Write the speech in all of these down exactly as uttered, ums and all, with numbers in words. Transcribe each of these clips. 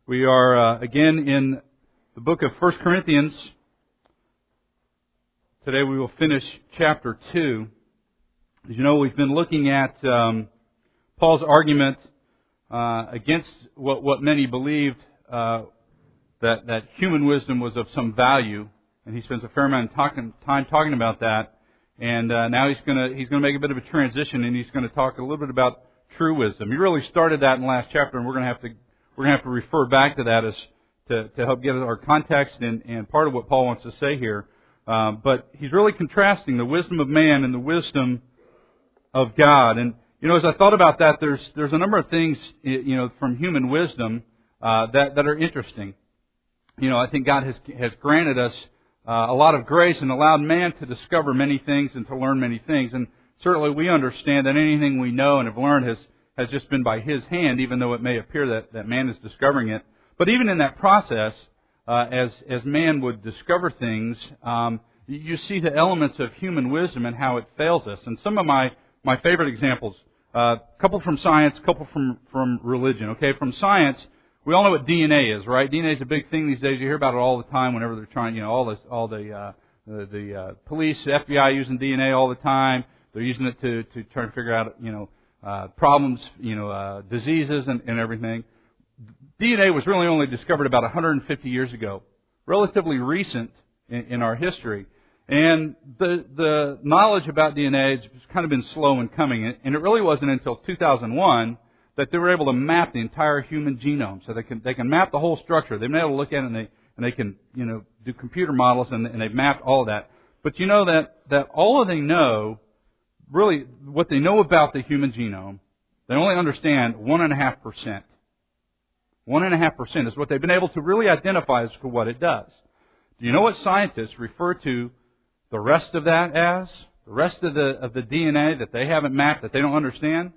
We are uh, again in the book of First Corinthians. Today we will finish chapter two. As you know, we've been looking at um, Paul's argument uh, against what, what many believed uh, that that human wisdom was of some value, and he spends a fair amount of talking, time talking about that. And uh, now he's going to he's going to make a bit of a transition, and he's going to talk a little bit about true wisdom. He really started that in the last chapter, and we're going to have to we're going to have to refer back to that as to, to help give us our context and, and part of what Paul wants to say here. Um, but he's really contrasting the wisdom of man and the wisdom of God. And you know, as I thought about that, there's there's a number of things you know from human wisdom uh, that that are interesting. You know, I think God has has granted us uh, a lot of grace and allowed man to discover many things and to learn many things. And certainly we understand that anything we know and have learned has has just been by His hand, even though it may appear that, that man is discovering it. But even in that process, uh, as as man would discover things, um, you see the elements of human wisdom and how it fails us. And some of my, my favorite examples, a uh, couple from science, a couple from, from religion. Okay, from science, we all know what D N A is, right? D N A is a big thing these days. You hear about it all the time whenever they're trying, you know, all this, all the uh, the, the uh, police, the F B I using D N A all the time. They're using it to, to try to figure out, you know, uh, problems, you know, uh, diseases and, and everything. D N A was really only discovered about one hundred fifty years ago, relatively recent in, in our history. And the the knowledge about D N A has kind of been slow in coming, and it really wasn't until two thousand one that they were able to map the entire human genome. So they can they can map the whole structure. They've been able to look at it and they and they can you know do computer models and, and they've mapped all of that. But you know that that all of they know. Really, what they know about the human genome, they only understand one and a half percent. One and a half percent is what they've been able to really identify as for what it does. Do you know what scientists refer to the rest of that as? The rest of the of the D N A that they haven't mapped, that they don't understand?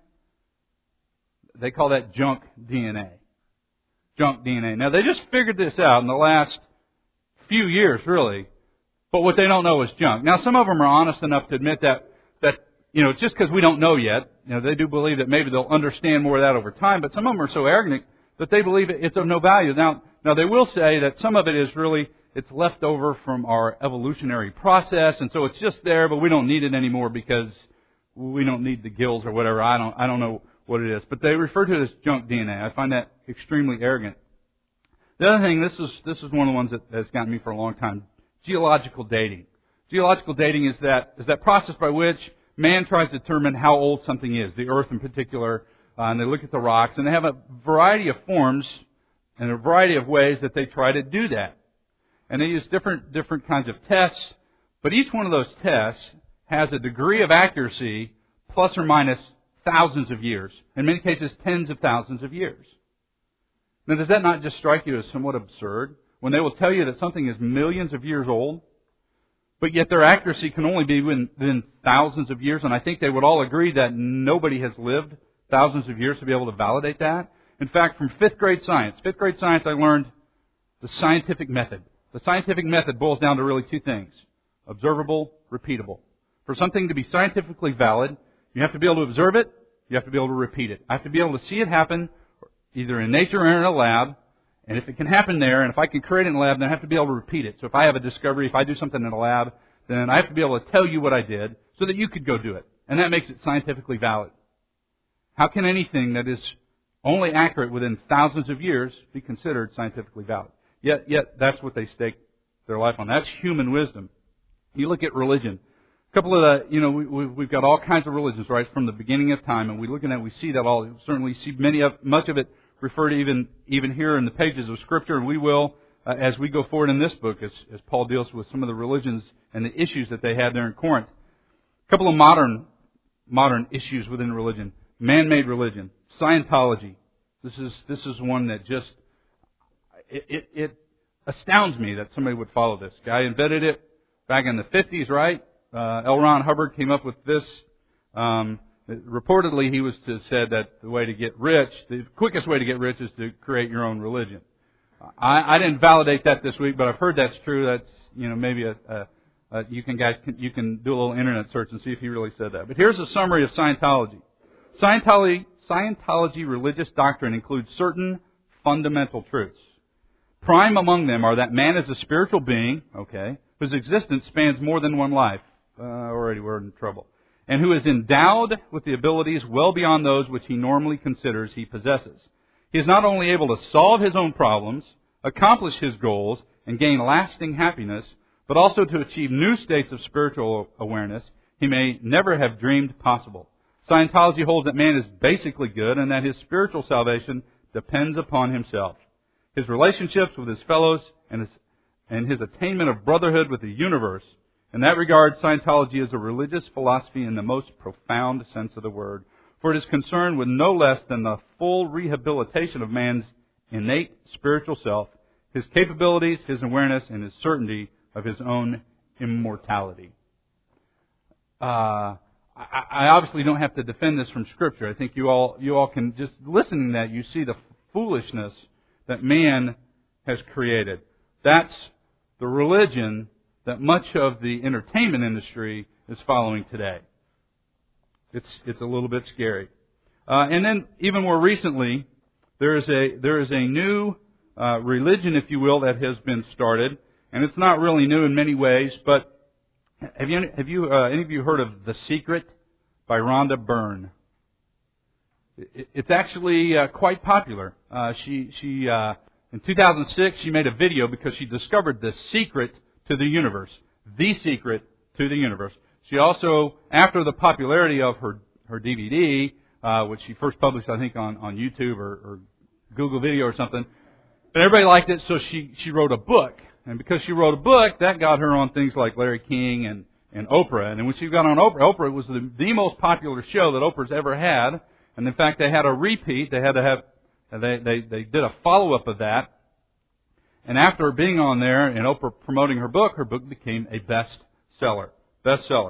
They call that junk D N A. Junk D N A. Now, they just figured this out in the last few years, really. But what they don't know is junk. Now, some of them are honest enough to admit that that You know, just because we don't know yet, you know, they do believe that maybe they'll understand more of that over time, but some of them are so arrogant that they believe it's of no value. Now, now they will say that some of it is really, it's left over from our evolutionary process, and so it's just there, but we don't need it anymore because we don't need the gills or whatever. I don't, I don't know what it is. But they refer to it as junk D N A. I find that extremely arrogant. The other thing, this is, this is one of the ones that has gotten me for a long time, geological dating. Geological dating is that, is that process by which man tries to determine how old something is, the earth in particular, uh, and they look at the rocks, and they have a variety of forms and a variety of ways that they try to do that. And they use different different kinds of tests, but each one of those tests has a degree of accuracy plus or minus thousands of years, in many cases tens of thousands of years. Now, does that not just strike you as somewhat absurd when they will tell you that something is millions of years old? But yet their accuracy can only be within, within thousands of years, and I think they would all agree that nobody has lived thousands of years to be able to validate that. In fact, from fifth grade science, fifth grade science, I learned the scientific method. The scientific method boils down to really two things: observable, repeatable. For something to be scientifically valid, you have to be able to observe it, you have to be able to repeat it. I have to be able to see it happen either in nature or in a lab. And if it can happen there, and if I can create it in a lab, then I have to be able to repeat it. So if I have a discovery, if I do something in a lab, then I have to be able to tell you what I did so that you could go do it. And that makes it scientifically valid. How can anything that is only accurate within thousands of years be considered scientifically valid? Yet, yet that's what they stake their life on. That's human wisdom. You look at religion. A couple of the, you know, we, we've got all kinds of religions, right, from the beginning of time, and we look at it, we see that all. We certainly see many of, much of it referred even even here in the pages of Scripture, and we will uh, as we go forward in this book, as, as Paul deals with some of the religions and the issues that they had there in Corinth. A couple of modern modern issues within religion: man-made religion, Scientology. This is this is one that just it, it, it astounds me that somebody would follow this. Guy invented it back in the fifties, right? Uh, L. Ron Hubbard came up with this. Um, Reportedly, he was to said that the way to get rich, the quickest way to get rich is to create your own religion. I, I didn't validate that this week, but I've heard that's true. That's, you know, maybe a, a, a you can guys can, you can do a little internet search and see if he really said that. But here's a summary of Scientology. Scientology Scientology religious doctrine includes certain fundamental truths. Prime among them are that man is a spiritual being, okay, whose existence spans more than one life. Uh, already we're in trouble. And who is endowed with the abilities well beyond those which he normally considers he possesses. He is not only able to solve his own problems, accomplish his goals, and gain lasting happiness, but also to achieve new states of spiritual awareness he may never have dreamed possible. Scientology holds that man is basically good and that his spiritual salvation depends upon himself. His relationships with his fellows and his, and his attainment of brotherhood with the universe. In that regard, Scientology is a religious philosophy in the most profound sense of the word, for it is concerned with no less than the full rehabilitation of man's innate spiritual self, his capabilities, his awareness, and his certainty of his own immortality. Uh, I, I obviously don't have to defend this from Scripture. I think you all you all can just listen to that. You see the foolishness that man has created. That's the religion that much of the entertainment industry is following today. It's it's a little bit scary. Uh, and then even more recently, there is a there is a new uh, religion, if you will, that has been started, and it's not really new in many ways. But have you have you uh, any of you heard of The Secret by Rhonda Byrne? It, it's actually uh, quite popular. Uh, she she uh, in two thousand six she made a video because she discovered the secret to the universe, the secret to the universe. She also, after the popularity of her her D V D, uh, which she first published, I think, on, on YouTube or, or Google Video or something, but everybody liked it, so she, she wrote a book. And because she wrote a book, that got her on things like Larry King and, and Oprah. And when she got on Oprah, Oprah was the, the most popular show that Oprah's ever had. And in fact, they had a repeat. They had to have, they, they, they did a follow-up of that. And after being on there and Oprah promoting her book, her book became a bestseller. Bestseller.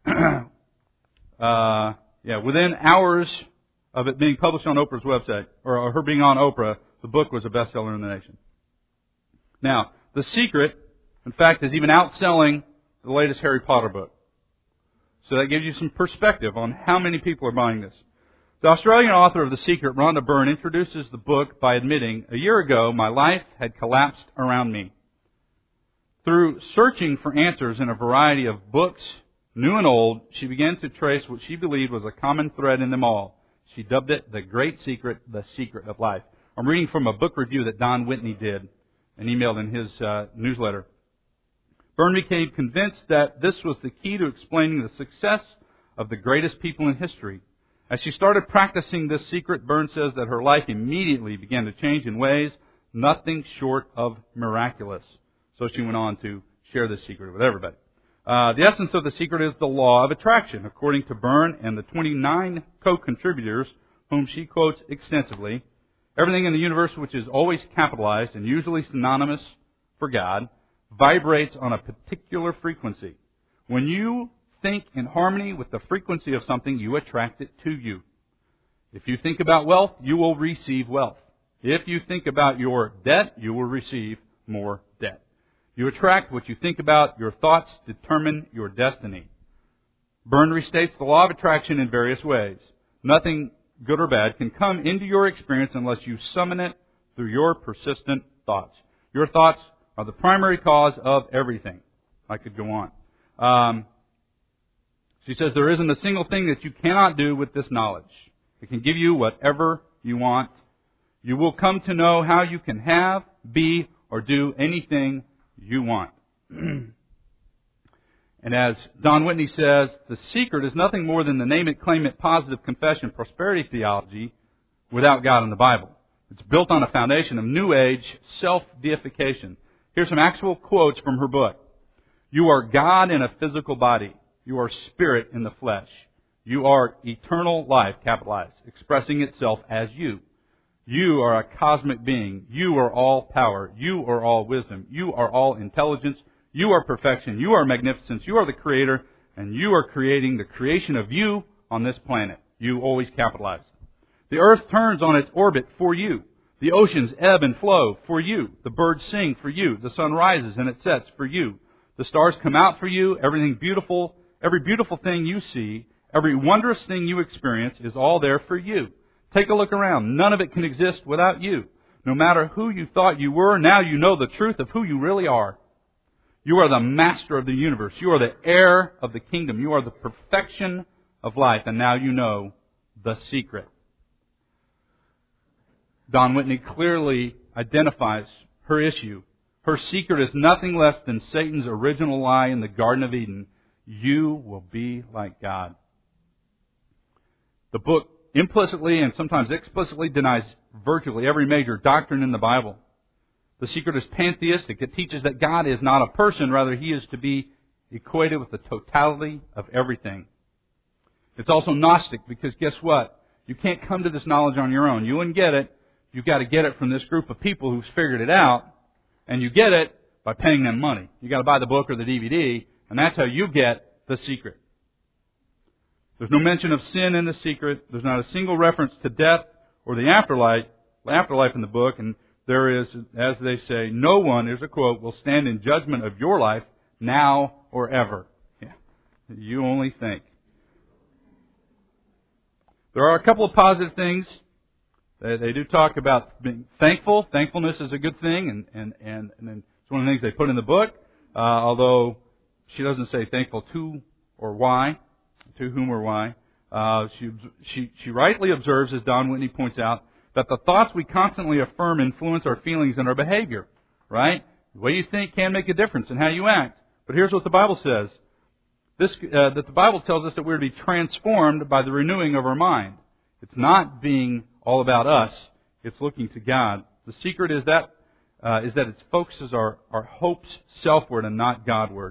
uh, yeah, within hours of it being published on Oprah's website, or her being on Oprah, the book was a bestseller in the nation. Now, The Secret, in fact, is even outselling the latest Harry Potter book. So that gives you some perspective on how many people are buying this. The Australian author of The Secret, Rhonda Byrne, introduces the book by admitting, "A year ago, my life had collapsed around me. Through searching for answers in a variety of books, new and old, she began to trace what she believed was a common thread in them all. She dubbed it the Great Secret, the Secret of Life." I'm reading from a book review that Don Whitney did and emailed in his uh, newsletter. Byrne became convinced that this was the key to explaining the success of the greatest people in history. As she started practicing this secret, Byrne says that her life immediately began to change in ways nothing short of miraculous. So she went on to share this secret with everybody. Uh, the essence of the secret is the law of attraction, according to Byrne and the twenty-nine co-contributors whom she quotes extensively. Everything in the universe which is always capitalized and usually synonymous for God vibrates on a particular frequency. When you think in harmony with the frequency of something, you attract it to you. If you think about wealth, you will receive wealth. If you think about your debt, you will receive more debt. You attract what you think about. Your thoughts determine your destiny. Byrne restates the law of attraction in various ways. Nothing, good or bad, can come into your experience unless you summon it through your persistent thoughts. Your thoughts are the primary cause of everything. I could go on. Um, she says there isn't a single thing that you cannot do with this knowledge. It can give you whatever you want. You will come to know how you can have, be, or do anything you want. And as Don Whitney says, the secret is nothing more than the name it, claim it, positive confession, prosperity theology without God in the Bible. It's built on a foundation of New Age self-deification. Here's some actual quotes from her book. "You are God in a physical body. You are spirit in the flesh. You are eternal life," capitalized, expressing itself as you. You are a cosmic being. You are all power. You are all wisdom. You are all intelligence. You are perfection. You are magnificence. You are the creator, and you are creating the creation of you on this planet. You always capitalized. The earth turns on its orbit for you. The oceans ebb and flow for you. The birds sing for you. The sun rises and it sets for you. The stars come out for you. Everything beautiful, every beautiful thing you see, every wondrous thing you experience is all there for you. Take a look around. None of it can exist without you. No matter who you thought you were, now you know the truth of who you really are. You are the master of the universe. You are the heir of the kingdom. You are the perfection of life. And now you know the secret. Don Whitney clearly identifies her issue. Her secret is nothing less than Satan's original lie in the Garden of Eden. You will be like God. The book implicitly and sometimes explicitly denies virtually every major doctrine in the Bible. The secret is pantheistic. It teaches that God is not a person, rather He is to be equated with the totality of everything. It's also Gnostic because guess what? You can't come to this knowledge on your own. You wouldn't get it. You've got to get it from this group of people who's figured it out, and you get it by paying them money. You've got to buy the book or the D V D, and that's how you get the secret. There's no mention of sin in the secret. There's not a single reference to death or the afterlife, afterlife in the book, and there is, as they say, no one, here's a quote, will stand in judgment of your life now or ever. Yeah. You only think. There are a couple of positive things. They, they do talk about being thankful. Thankfulness is a good thing, and, and, and, and it's one of the things they put in the book, uh, although she doesn't say thankful to or why, to whom or why. Uh, she, she, she rightly observes, as Don Whitney points out, that the thoughts we constantly affirm influence our feelings and our behavior, right? The way you think can make a difference in how you act. But here's what the Bible says. This, uh, that the Bible tells us that we're to be transformed by the renewing of our mind. It's not being all about us. It's looking to God. The secret is that uh, is that it focuses our, our hopes selfward and not Godward.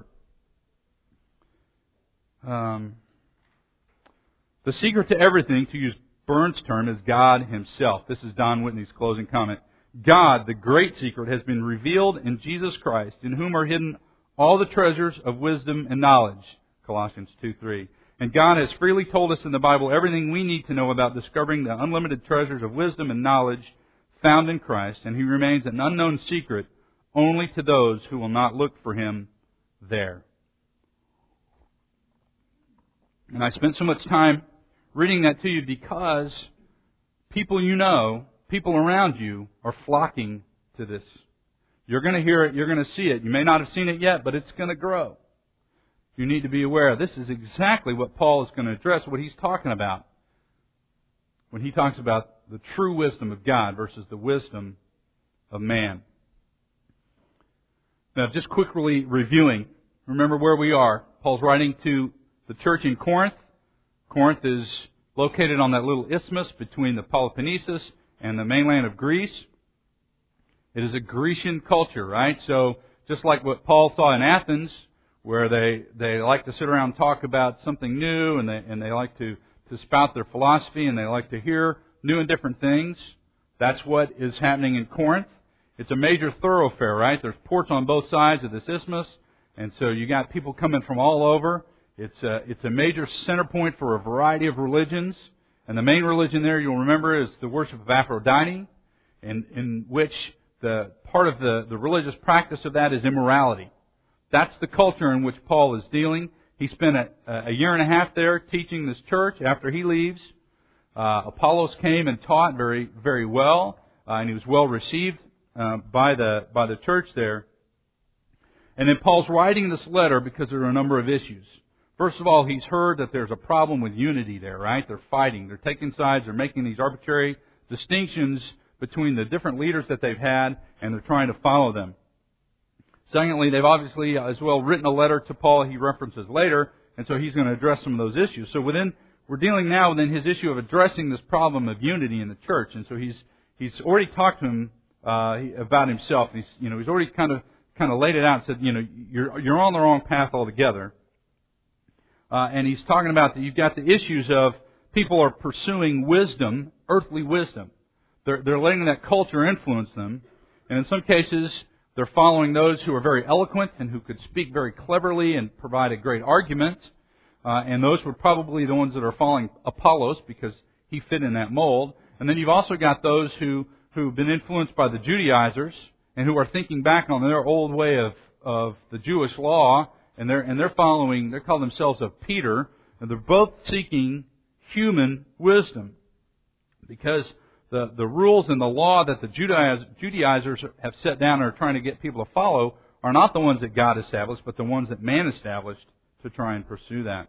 Um, the secret to everything, to use Burns' term, is God Himself. This is Don Whitney's closing comment. God, the great secret, has been revealed in Jesus Christ, in whom are hidden all the treasures of wisdom and knowledge. Colossians two three. And God has freely told us in the Bible everything we need to know about discovering the unlimited treasures of wisdom and knowledge found in Christ, and He remains an unknown secret only to those who will not look for Him there. And I spent so much time reading that to you because people you know, people around you, are flocking to this. You're going to hear it, you're going to see it. You may not have seen it yet, but it's going to grow. You need to be aware. This is exactly what Paul is going to address, what he's talking about when he talks about the true wisdom of God versus the wisdom of man. Now, just quickly reviewing, remember where we are. Paul's writing to the church in Corinth. Corinth is located on that little isthmus between the Peloponnesus and the mainland of Greece. It is a Grecian culture, right? So, just like what Paul saw in Athens, where they, they like to sit around and talk about something new, and they and they like to, to spout their philosophy, and they like to hear new and different things. That's what is happening in Corinth. It's a major thoroughfare, right? There's ports on both sides of this isthmus, and so you got people coming from all over. It's a, it's a major center point for a variety of religions, and the main religion there, you'll remember, is the worship of Aphrodite, in, in which the part of the, the religious practice of that is immorality. That's the culture in which Paul is dealing. He spent a, a year and a half there teaching this church. After he leaves, uh, Apollos came and taught very, very well, uh, and he was well received uh, by the by the church there. And then Paul's writing this letter because there are a number of issues. First of all, he's heard that there's a problem with unity there, right? They're fighting. They're taking sides. They're making these arbitrary distinctions between the different leaders that they've had, and they're trying to follow them. Secondly, they've obviously as well written a letter to Paul he references later, and so he's going to address some of those issues. So within we're dealing now within his issue of addressing this problem of unity in the church, and so he's he's already talked to him uh, about himself. He's you know he's already kind of kind of laid it out and said you know you're you're on the wrong path altogether, uh, and he's talking about that you've got the issues of people are pursuing wisdom, earthly wisdom. They're they're letting that culture influence them, and in some cases, they're following those who are very eloquent and who could speak very cleverly and provide a great argument. Uh, and those were probably the ones that are following Apollos because he fit in that mold. And then you've also got those who, who've been influenced by the Judaizers and who are thinking back on their old way of, of the Jewish law. And they're, and they're following, they call themselves of Peter. And they're both seeking human wisdom. Because the, the rules and the law that the Judaiz- Judaizers have set down and are trying to get people to follow are not the ones that God established, but the ones that man established to try and pursue that.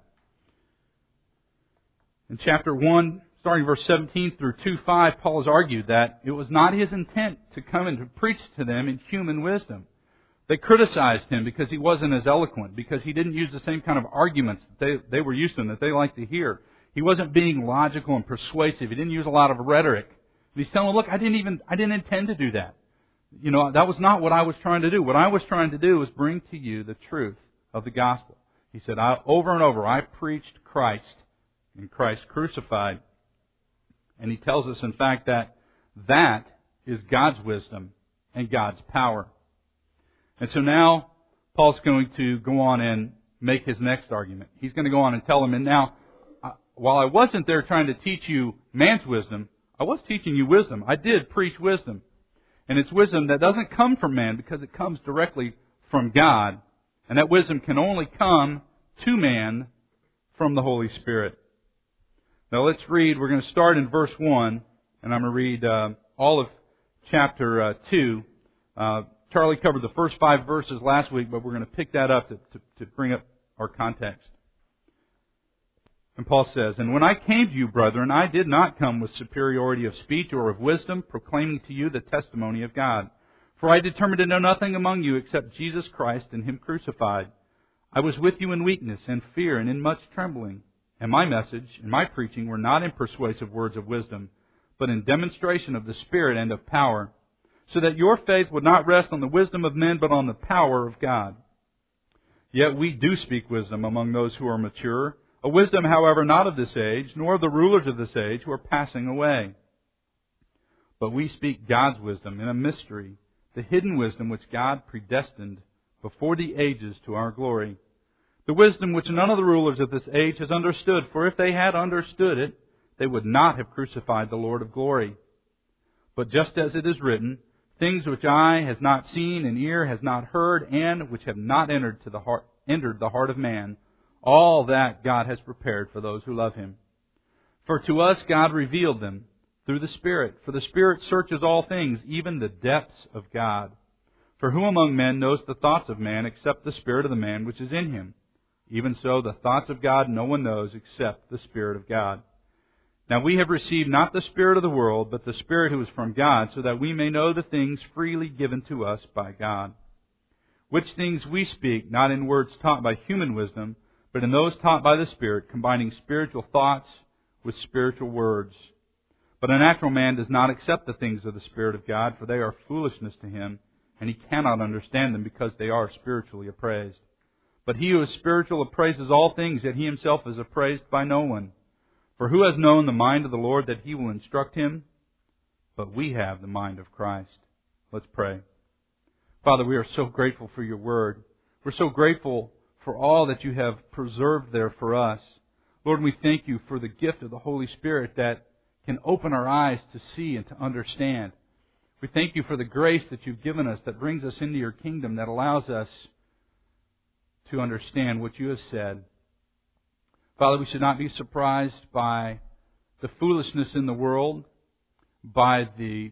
In chapter one, starting verse seventeen through two five, Paul has argued that it was not his intent to come and to preach to them in human wisdom. They criticized him because he wasn't as eloquent, because he didn't use the same kind of arguments that they, they were used to and that they liked to hear. He wasn't being logical and persuasive. He didn't use a lot of rhetoric. And he's telling them, look, I didn't even, I didn't intend to do that. You know, that was not what I was trying to do. What I was trying to do was bring to you the truth of the gospel. He said, I, over and over, I preached Christ and Christ crucified. And he tells us, in fact, that that is God's wisdom and God's power. And so now, Paul's going to go on and make his next argument. He's going to go on and tell them, and now, while I wasn't there trying to teach you man's wisdom, I was teaching you wisdom. I did preach wisdom. And it's wisdom that doesn't come from man because it comes directly from God. And that wisdom can only come to man from the Holy Spirit. Now let's read. We're going to start in verse one, and I'm going to read uh, all of chapter uh, two. Uh, Charlie covered the first five verses last week, but we're going to pick that up to, to, to bring up our context. And Paul says, And when I came to you, brethren, I did not come with superiority of speech or of wisdom, proclaiming to you the testimony of God. For I determined to know nothing among you except Jesus Christ and Him crucified. I was with you in weakness and fear and in much trembling. And my message and my preaching were not in persuasive words of wisdom, but in demonstration of the Spirit and of power, so that your faith would not rest on the wisdom of men, but on the power of God. Yet we do speak wisdom among those who are mature, a wisdom, however, not of this age, nor of the rulers of this age who are passing away. But we speak God's wisdom in a mystery, the hidden wisdom which God predestined before the ages to our glory. The wisdom which none of the rulers of this age has understood, for if they had understood it, they would not have crucified the Lord of glory. But just as it is written, things which eye has not seen and ear has not heard, and which have not entered to the heart, entered the heart of man, all that God has prepared for those who love Him. For to us God revealed them through the Spirit. For the Spirit searches all things, even the depths of God. For who among men knows the thoughts of man except the spirit of the man which is in him? Even so, the thoughts of God no one knows except the Spirit of God. Now we have received not the spirit of the world, but the Spirit who is from God, so that we may know the things freely given to us by God. Which things we speak, not in words taught by human wisdom, but in those taught by the Spirit, combining spiritual thoughts with spiritual words. But a natural man does not accept the things of the Spirit of God, for they are foolishness to him, and he cannot understand them because they are spiritually appraised. But he who is spiritual appraises all things, yet he himself is appraised by no one. For who has known the mind of the Lord that He will instruct him? But we have the mind of Christ. Let's pray. Father, we are so grateful for Your Word. We're so grateful for all that You have preserved there for us. Lord, we thank You for the gift of the Holy Spirit that can open our eyes to see and to understand. We thank You for the grace that You've given us that brings us into Your kingdom, that allows us to understand what You have said. Father, we should not be surprised by the foolishness in the world, by the,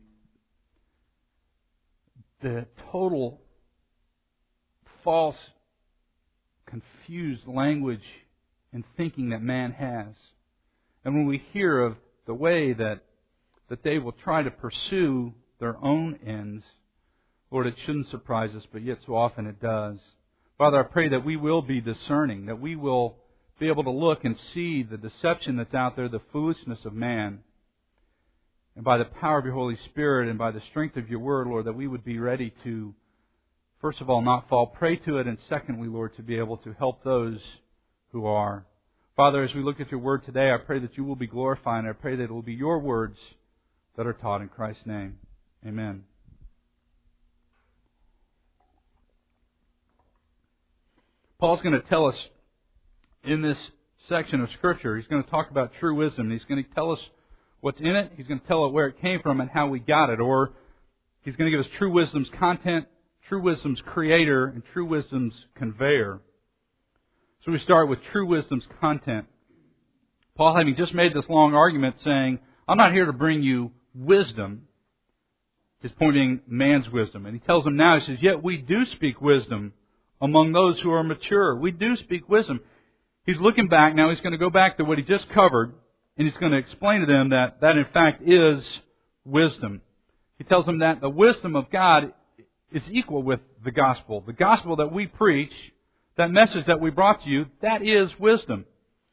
the total false, confused language and thinking that man has. And when we hear of the way that, that they will try to pursue their own ends, Lord, it shouldn't surprise us, but yet so often it does. Father, I pray that we will be discerning, that we will be able to look and see the deception that's out there, the foolishness of man. And by the power of Your Holy Spirit and by the strength of Your Word, Lord, that we would be ready to, first of all, not fall prey to it, and secondly, Lord, to be able to help those who are. Father, as we look at Your Word today, I pray that You will be glorified, and I pray that it will be Your words that are taught in Christ's name. Amen. Paul's going to tell us in this section of Scripture, he's going to talk about true wisdom. He's going to tell us what's in it. He's going to tell us where it came from and how we got it. Or he's going to give us true wisdom's content, true wisdom's creator, and true wisdom's conveyor. So we start with true wisdom's content. Paul, having just made this long argument saying, I'm not here to bring you wisdom is pointing man's wisdom. And he tells them now, he says, yet we do speak wisdom among those who are mature. We do speak wisdom. He's looking back now. He's going to go back to what he just covered, and he's going to explain to them that that in fact is wisdom. He tells them that the wisdom of God is equal with the gospel. The gospel that we preach, that message that we brought to you, that is wisdom.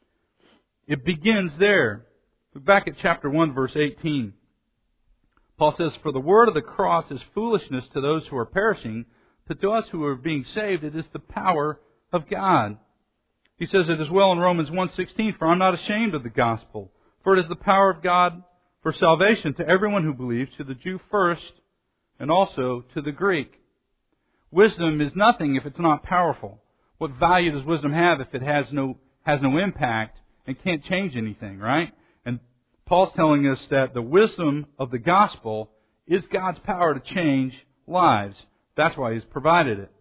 It begins there. Look back at chapter one, verse eighteen. Paul says, for the word of the cross is foolishness to those who are perishing, but to us who are being saved, it is the power of God. He says it as well in Romans one sixteen, for I'm not ashamed of the gospel, for it is the power of God for salvation to everyone who believes, to the Jew first, and also to the Greek. Wisdom is nothing if it's not powerful. What value does wisdom have if it has no has no impact and can't change anything, right? And Paul's telling us that the wisdom of the gospel is God's power to change lives. That's why He's provided it.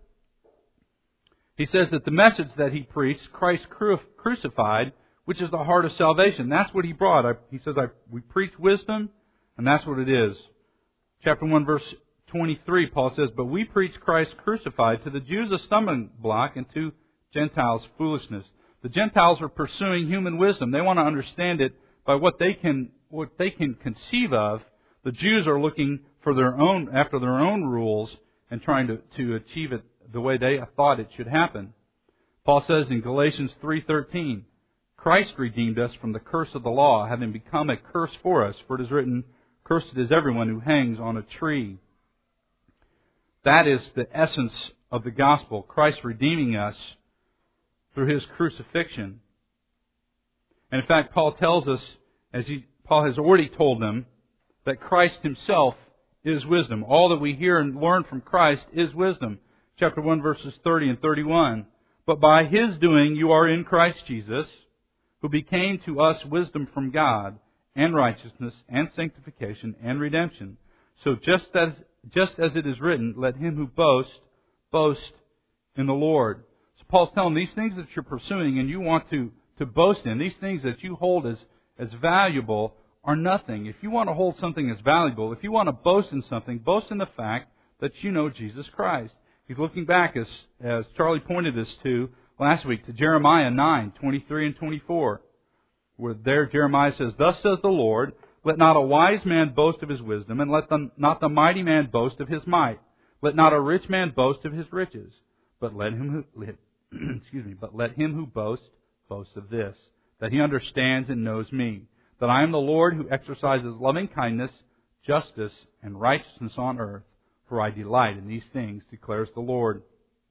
He says that the message that He preached, Christ cru- crucified, which is the heart of salvation, that's what He brought. I, he says, I, we preach wisdom, and that's what it is. Chapter one, verse twenty-three, Paul says, but we preach Christ crucified, to the Jews a stumbling block, and to Gentiles foolishness. The Gentiles are pursuing human wisdom. They want to understand it by what they can what they can conceive of. The Jews are looking for their own after their own rules and trying to, to achieve it the way they thought it should happen. Paul says in Galatians three thirteen, Christ redeemed us from the curse of the law, having become a curse for us. For it is written, cursed is everyone who hangs on a tree. That is the essence of the gospel, Christ redeeming us through His crucifixion. And in fact, Paul tells us, as he, Paul has already told them, that Christ Himself is wisdom. All that we hear and learn from Christ is wisdom. Chapter one, verses thirty and thirty-one. But by His doing you are in Christ Jesus, who became to us wisdom from God, and righteousness, and sanctification, and redemption. So just as just as it is written, let him who boasts, boast in the Lord. So Paul's telling them, these things that you're pursuing and you want to, to boast in, these things that you hold as, as valuable, are nothing. If you want to hold something as valuable, if you want to boast in something, boast in the fact that you know Jesus Christ. He's looking back, as, as Charlie pointed us to last week, to Jeremiah nine, twenty-three and twenty-four. Where there Jeremiah says, thus says the Lord, let not a wise man boast of his wisdom, and let the, not the mighty man boast of his might. Let not a rich man boast of his riches, but let him who, let, excuse me, but let him who boasts boast of this, that he understands and knows me, that I am the Lord who exercises loving kindness, justice, and righteousness on earth, for I delight in these things, declares the Lord.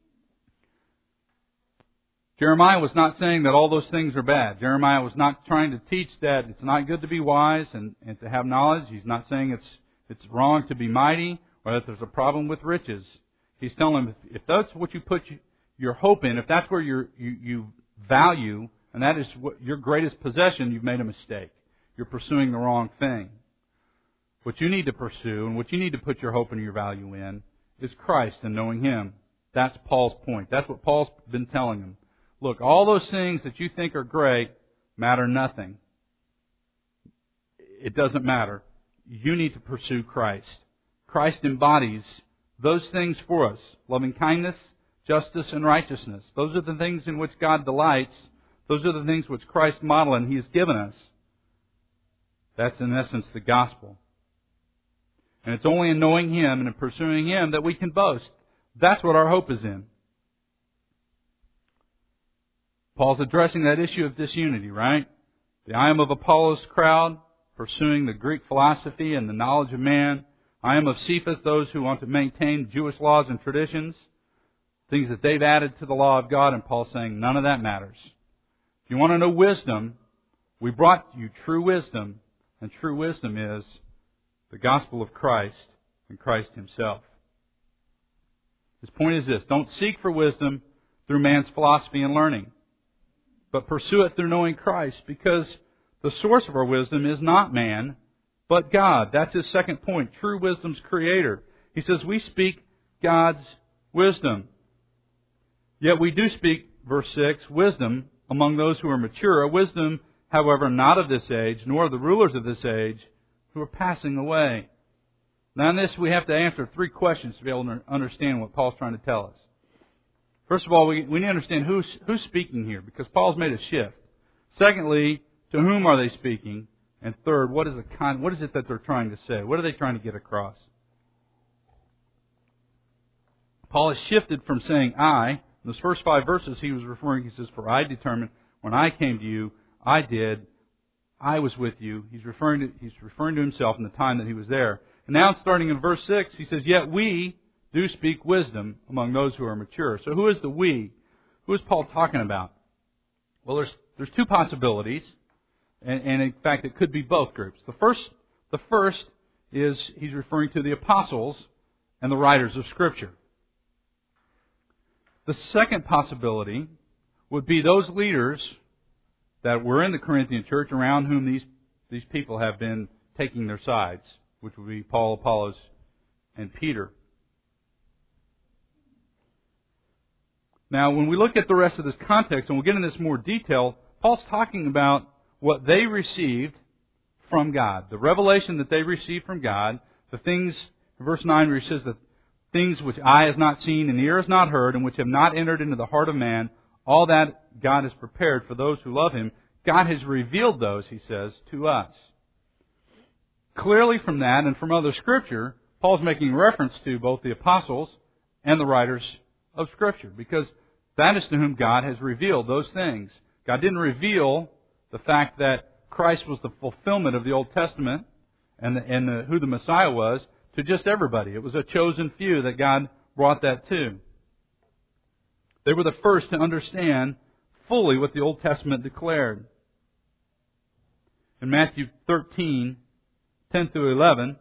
Jeremiah was not saying that all those things are bad. Jeremiah was not trying to teach that it's not good to be wise and, and to have knowledge. He's not saying it's it's wrong to be mighty or that there's a problem with riches. He's telling them, if, if that's what you put your hope in, if that's where you're, you you value, and that is what your greatest possession, you've made a mistake. You're pursuing the wrong thing. What you need to pursue and what you need to put your hope and your value in is Christ and knowing Him. That's Paul's point. That's what Paul's been telling them. Look, all those things that you think are great matter nothing. It doesn't matter. You need to pursue Christ. Christ embodies those things for us. Loving kindness, justice, and righteousness. Those are the things in which God delights. Those are the things which Christ modeled and He has given us. That's in essence the gospel. And it's only in knowing Him and in pursuing Him that we can boast. That's what our hope is in. Paul's addressing that issue of disunity, right? The I am of Apollos crowd, pursuing the Greek philosophy and the knowledge of man. I am of Cephas, those who want to maintain Jewish laws and traditions, things that they've added to the law of God, and Paul's saying none of that matters. If you want to know wisdom, we brought you true wisdom, and true wisdom is the gospel of Christ and Christ Himself. His point is this: don't seek for wisdom through man's philosophy and learning, but pursue it through knowing Christ, because the source of our wisdom is not man, but God. That's his second point. True wisdom's creator. He says we speak God's wisdom. Yet we do speak, verse six, wisdom among those who are mature. A wisdom, however, not of this age, nor of the rulers of this age, who are passing away. Now in this we have to answer three questions to be able to understand what Paul's trying to tell us. First of all, we, we need to understand who's, who's speaking here, because Paul's made a shift. Secondly, to whom are they speaking? And third, what is the kind, what is it that they're trying to say? What are they trying to get across? Paul has shifted from saying I. In those first five verses he was referring, he says, for I determined when I came to you, I did, I was with you. He's referring to, he's referring to himself in the time that he was there. And now starting in verse six, he says, yet we do speak wisdom among those who are mature. So who is the we? Who is Paul talking about? Well, there's there's two possibilities. And, and in fact, it could be both groups. The first, the first is he's referring to the apostles and the writers of Scripture. The second possibility would be those leaders that were in the Corinthian church around whom these, these people have been taking their sides, which would be Paul, Apollos, and Peter. Now, when we look at the rest of this context, and we'll get into this in more detail, Paul's talking about what they received from God. The revelation that they received from God, the things, in verse nine where he says, the things which eye has not seen and ear has not heard and which have not entered into the heart of man, all that God has prepared for those who love Him. God has revealed those, he says, to us. Clearly from that and from other Scripture, Paul's making reference to both the apostles and the writers of Scripture, because that is to whom God has revealed those things. God didn't reveal the fact that Christ was the fulfillment of the Old Testament and, the, and the, who the Messiah was to just everybody. It was a chosen few that God brought that to. They were the first to understand fully what the Old Testament declared. In Matthew thirteen, ten through eleven,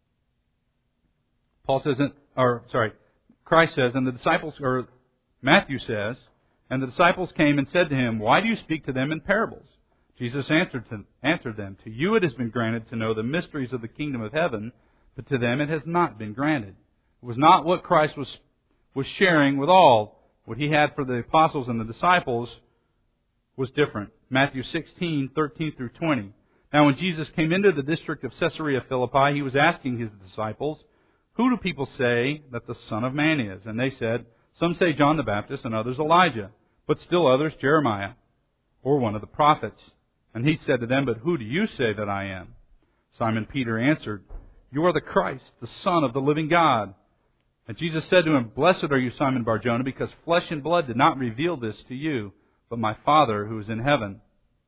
Paul says, or sorry, Christ says, and the disciples, or Matthew says, and the disciples came and said to him, why do you speak to them in parables? Jesus answered, to, answered them, to you it has been granted to know the mysteries of the kingdom of heaven, but to them it has not been granted. It was not what Christ was, was sharing with all. What He had for the apostles and the disciples was different. Matthew sixteen, thirteen through twenty. Now when Jesus came into the district of Caesarea Philippi, He was asking His disciples, who do people say that the Son of Man is? And they said, some say John the Baptist and others Elijah, but still others Jeremiah, or one of the prophets. And He said to them, but who do you say that I am? Simon Peter answered, you are the Christ, the Son of the living God. And Jesus said to him, blessed are you, Simon Bar-Jonah, because flesh and blood did not reveal this to you, but my Father who is in heaven.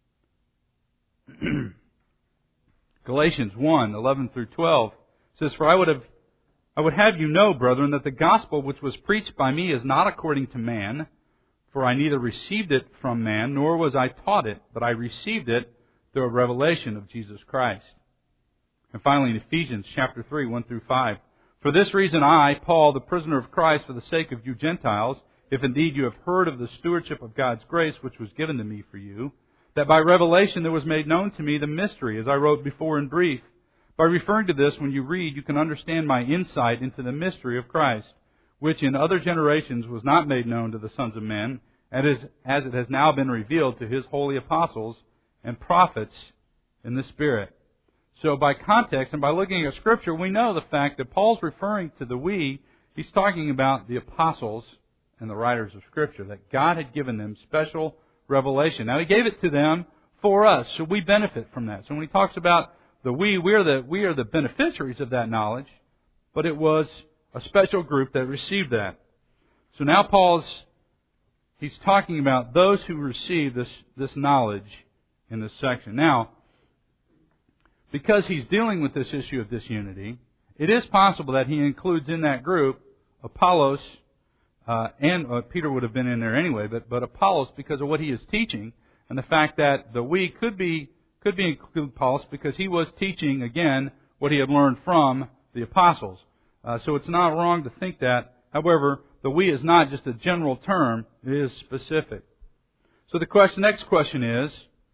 Galatians one, eleven through twelve says, for I would have I would have you know, brethren, that the gospel which was preached by me is not according to man, for I neither received it from man, nor was I taught it, but I received it through a revelation of Jesus Christ. And finally in Ephesians chapter three, one through five, for this reason I, Paul, the prisoner of Christ, for the sake of you Gentiles, if indeed you have heard of the stewardship of God's grace which was given to me for you, that by revelation there was made known to me the mystery, as I wrote before in brief. By referring to this, when you read, you can understand my insight into the mystery of Christ, which in other generations was not made known to the sons of men, and is, as it has now been revealed to His holy apostles and prophets in the Spirit. So by context and by looking at Scripture, we know the fact that Paul's referring to the we, he's talking about the apostles and the writers of Scripture, that God had given them special revelation. Now He gave it to them for us, so we benefit from that. So when He talks about the we, we are the, we are the beneficiaries of that knowledge, but it was a special group that received that. So now Paul's, he's talking about those who received this, this knowledge in this section. Now, because he's dealing with this issue of disunity, it is possible that he includes in that group Apollos, uh, and uh, Peter would have been in there anyway, but, but Apollos because of what he is teaching, and the fact that the we could be could be include Apollos because he was teaching, again, what he had learned from the apostles. Uh, so it's not wrong to think that. However, the we is not just a general term, it is specific. So the question, next question is,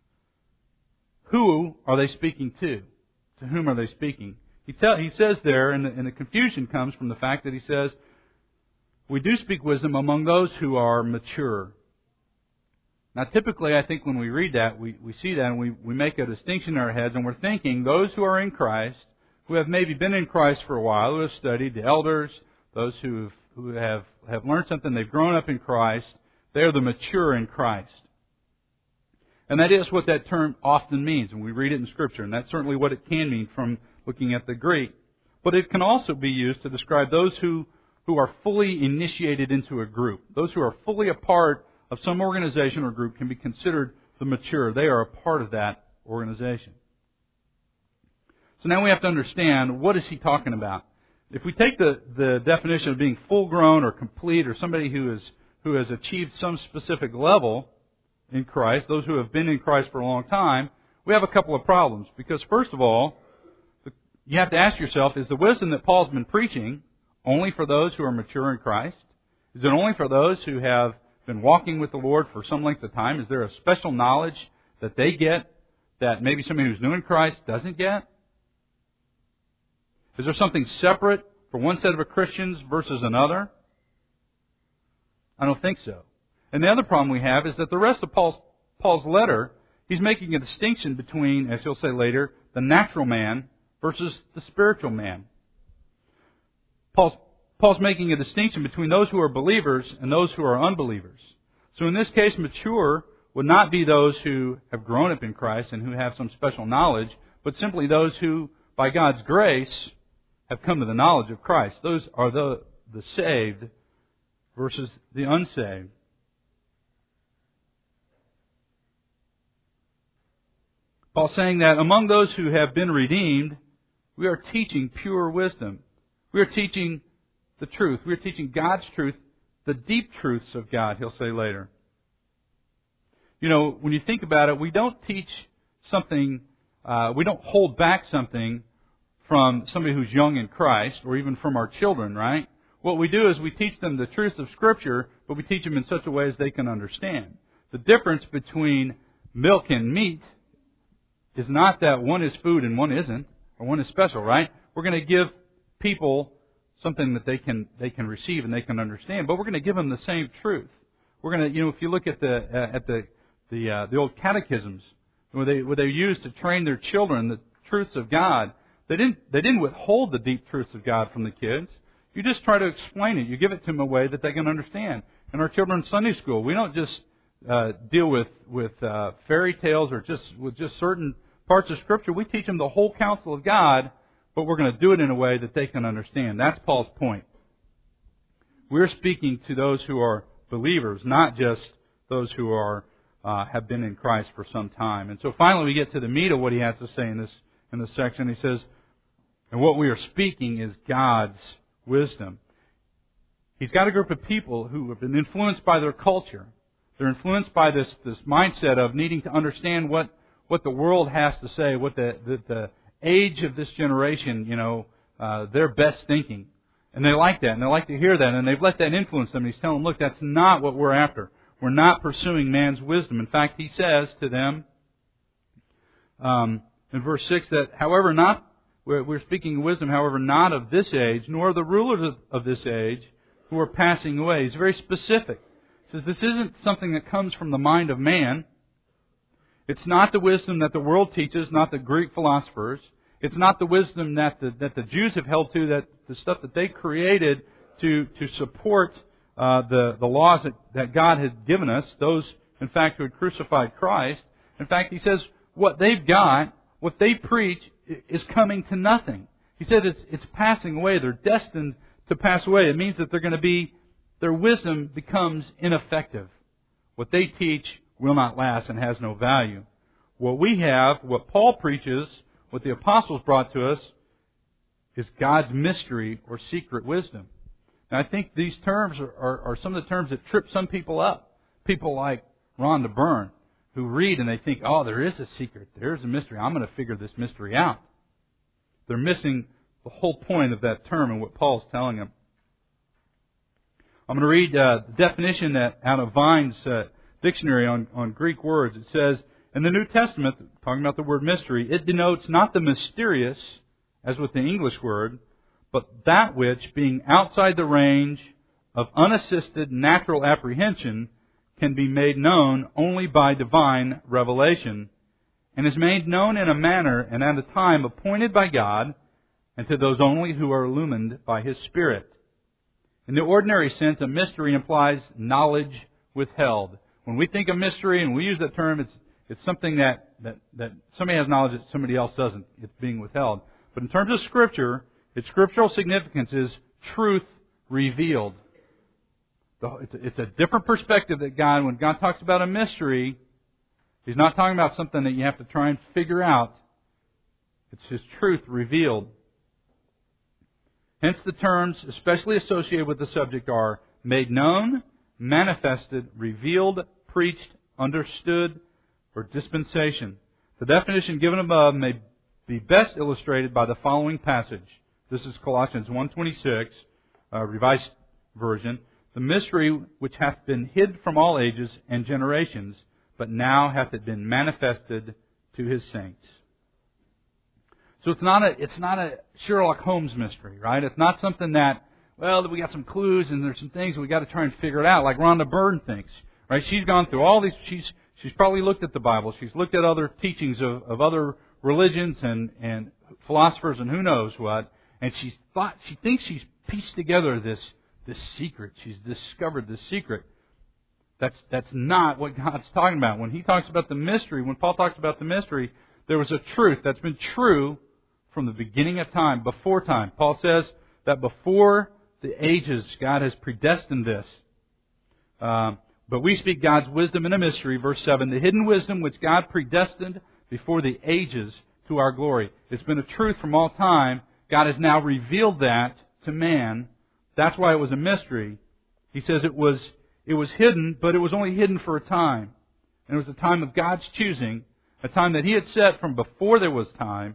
who are they speaking to? To whom are they speaking? He, tell, he says there, and the, and the confusion comes from the fact that he says, we do speak wisdom among those who are mature. Now, typically, I think when we read that, we, we see that and we, we make a distinction in our heads, and we're thinking those who are in Christ, who have maybe been in Christ for a while, who have studied, the elders, those who have, who have, have learned something, they've grown up in Christ, they are the mature in Christ. And that is what that term often means, and we read it in Scripture, and that's certainly what it can mean from looking at the Greek. But it can also be used to describe those who, who are fully initiated into a group. Those who are fully a part of some organization or group can be considered the mature. They are a part of that organization. So now we have to understand, what is he talking about? If we take the, the definition of being full grown or complete, or somebody who is who has achieved some specific level in Christ, those who have been in Christ for a long time, we have a couple of problems. Because first of all, you have to ask yourself, is the wisdom that Paul's been preaching only for those who are mature in Christ? Is it only for those who have been walking with the Lord for some length of time? Is there a special knowledge that they get that maybe somebody who's new in Christ doesn't get? Is there something separate for one set of Christians versus another? I don't think so. And the other problem we have is that the rest of Paul's, Paul's letter, he's making a distinction between, as he'll say later, the natural man versus the spiritual man. Paul's, Paul's making a distinction between those who are believers and those who are unbelievers. So in this case, mature would not be those who have grown up in Christ and who have some special knowledge, but simply those who, by God's grace, have come to the knowledge of Christ. Those are the, the saved versus the unsaved. Paul's saying that among those who have been redeemed, we are teaching pure wisdom. We are teaching the truth. We are teaching God's truth, the deep truths of God, he'll say later. You know, when you think about it, we don't teach something, uh, we don't hold back something from somebody who's young in Christ, or even from our children, right? What we do is we teach them the truth of Scripture, but we teach them in such a way as they can understand. The difference between milk and meat is not that one is food and one isn't, or one is special, right? We're going to give people something that they can they can receive and they can understand, but we're going to give them the same truth. We're going to, you know, if you look at the uh, at the the uh, the old catechisms, where they where they used to train their children the truths of God, they didn't they didn't withhold the deep truths of God from the kids. You just try to explain it. You give it to them in a way that they can understand. In our children's Sunday school, we don't just uh, deal with with uh, fairy tales or just with just certain parts of Scripture. We teach them the whole counsel of God, but we're going to do it in a way that they can understand. That's Paul's point. We're speaking to those who are believers, not just those who are uh, have been in Christ for some time. And so finally we get to the meat of what he has to say in this in this section. He says, and what we are speaking is God's wisdom. He's got a group of people who have been influenced by their culture. They're influenced by this, this mindset of needing to understand what, what the world has to say, what the, the, the age of this generation, you know, uh, their best thinking. And they like that, and they like to hear that, and they've let that influence them. He's telling them, look, that's not what we're after. We're not pursuing man's wisdom. In fact, he says to them um, in verse six that, however, not we're, we're speaking of wisdom, however, not of this age, nor of the rulers of, of this age who are passing away. He's very specific. He says this isn't something that comes from the mind of man. It's not the wisdom that the world teaches, not the Greek philosophers. It's not the wisdom that the, that the Jews have held to, that the stuff that they created to, to support uh, the, the laws that, that God has given us, those, in fact, who had crucified Christ. In fact, he says what they've got, what they preach, is coming to nothing. He said it's, it's passing away. They're destined to pass away. It means that they're going to be, their wisdom becomes ineffective. What they teach will not last and has no value. What we have, what Paul preaches, what the apostles brought to us, is God's mystery or secret wisdom. And I think these terms are, are, are some of the terms that trip some people up. People like Rhonda Byrne, who read and they think, oh, there is a secret, there's a mystery, I'm going to figure this mystery out. They're missing the whole point of that term and what Paul's telling them. I'm going to read uh, the definition that out of Vine's uh, dictionary on, on Greek words. It says, in the New Testament, talking about the word mystery, it denotes not the mysterious, as with the English word, but that which, being outside the range of unassisted natural apprehension, can be made known only by divine revelation, and is made known in a manner and at a time appointed by God, and to those only who are illumined by His Spirit. In the ordinary sense, a mystery implies knowledge withheld. When we think of mystery and we use that term, it's it's something that, that, that somebody has knowledge that somebody else doesn't. It's being withheld. But in terms of Scripture, its scriptural significance is truth revealed. It's a, it's a different perspective that God, when God talks about a mystery, He's not talking about something that you have to try and figure out. It's His truth revealed. Hence the terms especially associated with the subject are made known, manifested, revealed, preached, understood, or dispensation. The definition given above may be best illustrated by the following passage. This is Colossians one twenty-six, uh, Revised Version. The mystery which hath been hid from all ages and generations, but now hath it been manifested to His saints. So it's not a it's not a Sherlock Holmes mystery, right? It's not something that, well, we got some clues and there's some things we got to try and figure it out, like Rhonda Byrne thinks, right? She's gone through all these. She's she's probably looked at the Bible. She's looked at other teachings of, of other religions and and philosophers and who knows what, and she's thought she thinks she's pieced together this this secret. She's discovered this secret. That's that's not what God's talking about. When He talks about the mystery, when Paul talks about the mystery, there was a truth that's been true from the beginning of time, before time. Paul says that before the ages, God has predestined this. Um, but we speak God's wisdom in a mystery, verse seven, the hidden wisdom which God predestined before the ages to our glory. It's been a truth from all time. God has now revealed that to man. That's why it was a mystery. He says it was it was hidden, but it was only hidden for a time. And it was a time of God's choosing, a time that He had set from before there was time.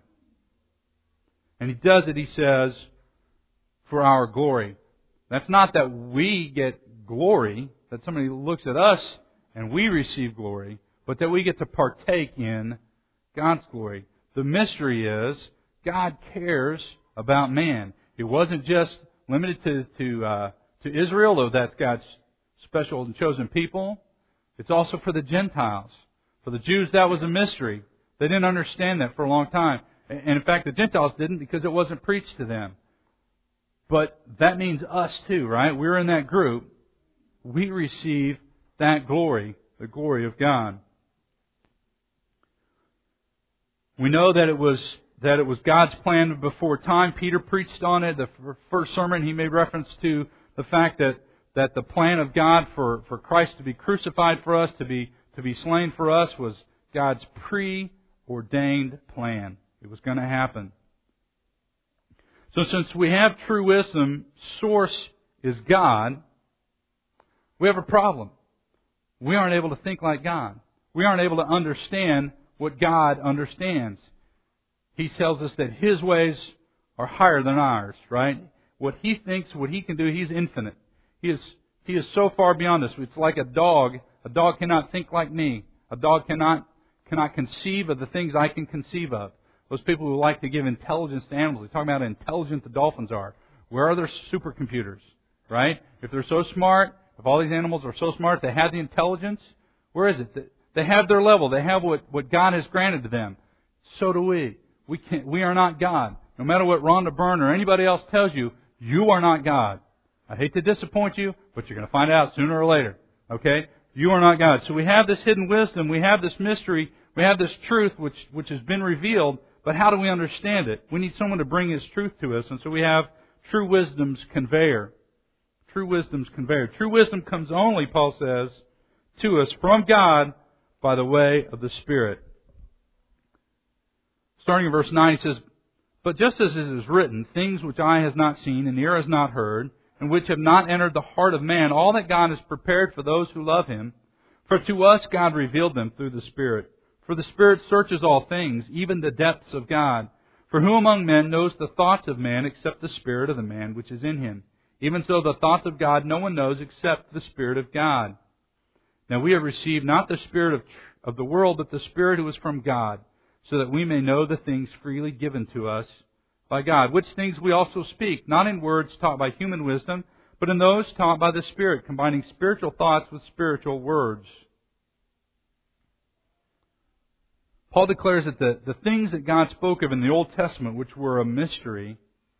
And He does it, He says, for our glory. That's not that we get glory, that somebody looks at us and we receive glory, but that we get to partake in God's glory. The mystery is God cares about man. It wasn't just limited to to, uh, to Israel, though that's God's special and chosen people. It's also for the Gentiles. For the Jews, that was a mystery. They didn't understand that for a long time. And in fact, the Gentiles didn't because it wasn't preached to them. But that means us too, right? We're in that group. We receive that glory, the glory of God. We know that it was that it was God's plan before time. Peter preached on it. The first sermon he made reference to the fact that, that the plan of God for, for Christ to be crucified for us, to be to be slain for us, was God's preordained plan. It was going to happen. So since we have true wisdom, source is God, we have a problem. We aren't able to think like God. We aren't able to understand what God understands. He tells us that His ways are higher than ours, right? What He thinks, what He can do, He's infinite. He is He is so far beyond us. It's like a dog. A dog cannot think like me. A dog cannot cannot conceive of the things I can conceive of. Those people who like to give intelligence to animals, they talk about how intelligent the dolphins are. Where are their supercomputers, right? If they're so smart, if all these animals are so smart, they have the intelligence, where is it? They have their level. They have what, what God has granted to them. So do we. We can't, we are not God. No matter what Rhonda Byrne or anybody else tells you, you are not God. I hate to disappoint you, but you're going to find out sooner or later. Okay? You are not God. So we have this hidden wisdom. We have this mystery. We have this truth which, which has been revealed. But how do we understand it? We need someone to bring His truth to us. And so we have true wisdom's conveyor. True wisdom's conveyor. True wisdom comes only, Paul says, to us from God by the way of the Spirit. Starting in verse nine, he says, but just as it is written, things which eye has not seen and ear has not heard, and which have not entered the heart of man, all that God has prepared for those who love Him. For to us God revealed them through the Spirit. For the Spirit searches all things, even the depths of God. For who among men knows the thoughts of man except the spirit of the man which is in him? Even so, the thoughts of God no one knows except the Spirit of God. Now we have received not the spirit of, of the world, but the Spirit who is from God, so that we may know the things freely given to us by God, which things we also speak, not in words taught by human wisdom, but in those taught by the Spirit, combining spiritual thoughts with spiritual words. Paul declares that the, the things that God spoke of in the Old Testament, which were a mystery,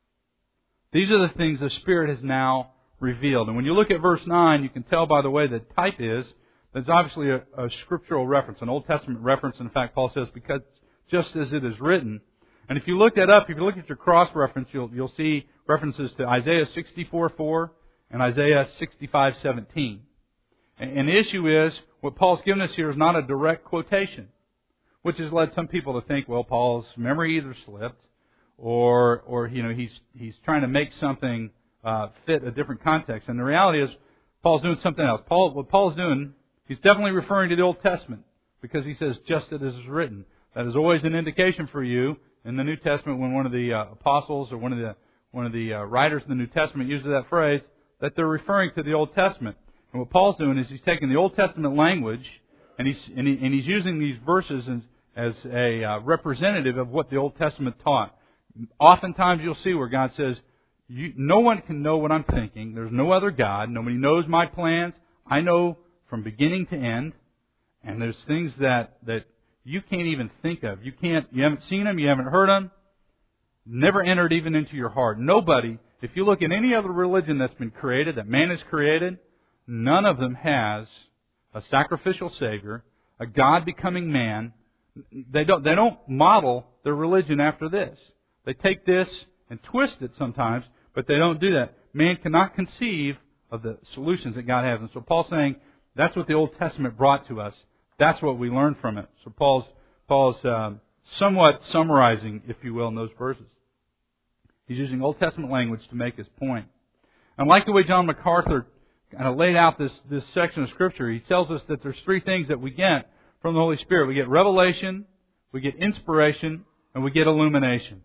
these are the things the Spirit has now revealed. And when you look at verse nine, you can tell by the way the type is, there's obviously a, a scriptural reference, an Old Testament reference. In fact, Paul says, because just as it is written. And if you look that up, if you look at your cross-reference, you'll, you'll see references to Isaiah sixty-four four and Isaiah sixty-five seventeen. And, and the issue is, what Paul's given us here is not a direct quotation, which has led some people to think, well, Paul's memory either slipped, or, or you know, he's he's trying to make something uh, fit a different context. And the reality is, Paul's doing something else. Paul, what Paul's doing, he's definitely referring to the Old Testament, because he says, just as it is written. That is always an indication for you in the New Testament when one of the uh, apostles or one of the one of the uh, writers in the New Testament uses that phrase, that they're referring to the Old Testament. And what Paul's doing is he's taking the Old Testament language and he's and, he, and he's using these verses as, as a uh, representative of what the Old Testament taught. Oftentimes you'll see where God says, you, no one can know what I'm thinking. There's no other God. Nobody knows my plans. I know from beginning to end. And there's things that, that you can't even think of. You can't. You haven't seen them. You haven't heard them. Never entered even into your heart. Nobody, if you look at any other religion that's been created, that man has created, none of them has a sacrificial Savior, a God becoming man. They don't, they don't model their religion after this. They take this and twist it sometimes, but they don't do that. Man cannot conceive of the solutions that God has. And so Paul's saying that's what the Old Testament brought to us. That's what we learn from it. So Paul's Paul's um, somewhat summarizing, if you will, in those verses. He's using Old Testament language to make his point. And like the way John MacArthur kind of laid out this, this section of Scripture, he tells us that there's three things that we get from the Holy Spirit. We get revelation, we get inspiration, and we get illumination.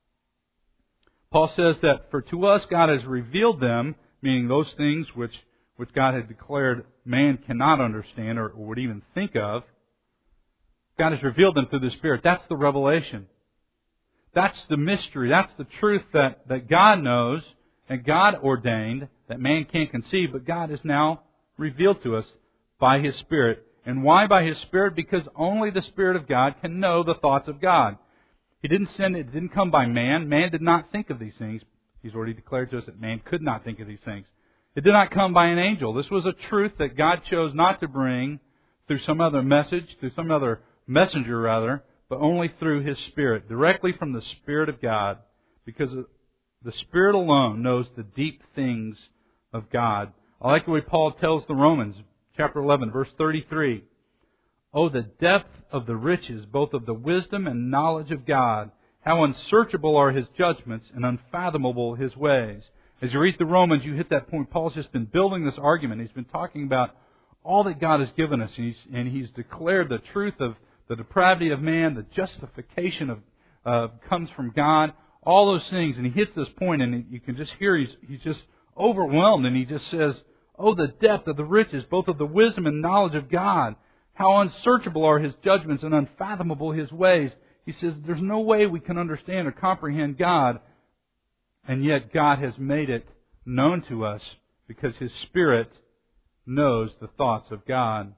Paul says that for to us God has revealed them, meaning those things which which God had declared man cannot understand or, or would even think of. God has revealed them through the Spirit. That's the revelation. That's the mystery. That's the truth that, that God knows and God ordained that man can't conceive, but God has now revealed to us by His Spirit. And why by His Spirit? Because only the Spirit of God can know the thoughts of God. He didn't send it, it didn't come by man. Man did not think of these things. He's already declared to us that man could not think of these things. It did not come by an angel. This was a truth that God chose not to bring through some other message, through some other messenger rather, but only through His Spirit, directly from the Spirit of God, because the Spirit alone knows the deep things of God. I like the way Paul tells the Romans, chapter eleven, verse thirty-three. Oh, the depth of the riches, both of the wisdom and knowledge of God. How unsearchable are His judgments and unfathomable His ways. As you read the Romans, you hit that point. Paul's just been building this argument. He's been talking about all that God has given us. And he's, and he's declared the truth of the depravity of man, the justification of uh, comes from God, all those things. And he hits this point, and you can just hear he's, he's just overwhelmed. And he just says, oh, the depth of the riches, both of the wisdom and knowledge of God. How unsearchable are His judgments and unfathomable His ways. He says there's no way we can understand or comprehend God, and yet God has made it known to us because His Spirit knows the thoughts of God.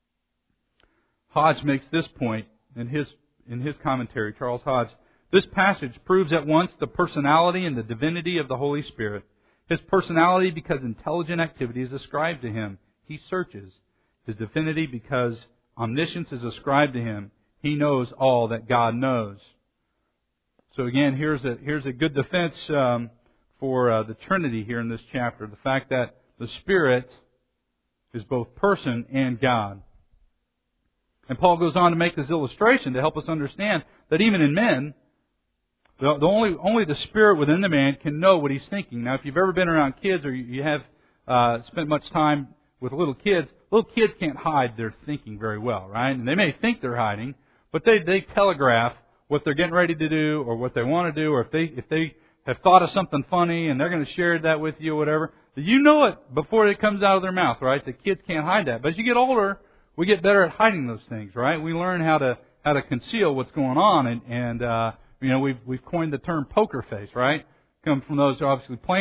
Hodge makes this point in his in his commentary, Charles Hodge. This passage proves at once the personality and the divinity of the Holy Spirit. His personality because intelligent activity is ascribed to Him. He searches. His divinity because omniscience is ascribed to Him. He knows all that God knows. So again, here's a here's a good defense um, for uh, the Trinity here in this chapter. The fact that the Spirit is both person and God. And Paul goes on to make this illustration to help us understand that even in men, the, the only only the Spirit within the man can know what he's thinking. Now, if you've ever been around kids or you, you have uh, spent much time with little kids, little kids can't hide their thinking very well, right? And they may think they're hiding, but they, they telegraph what they're getting ready to do or what they want to do, or if they if they have thought of something funny and they're going to share that with you or whatever, you know it before it comes out of their mouth, right? The kids can't hide that. But as you get older, we get better at hiding those things, right? We learn how to how to conceal what's going on, and, and uh, you know we've we've coined the term poker face, right? Come from those who are obviously playing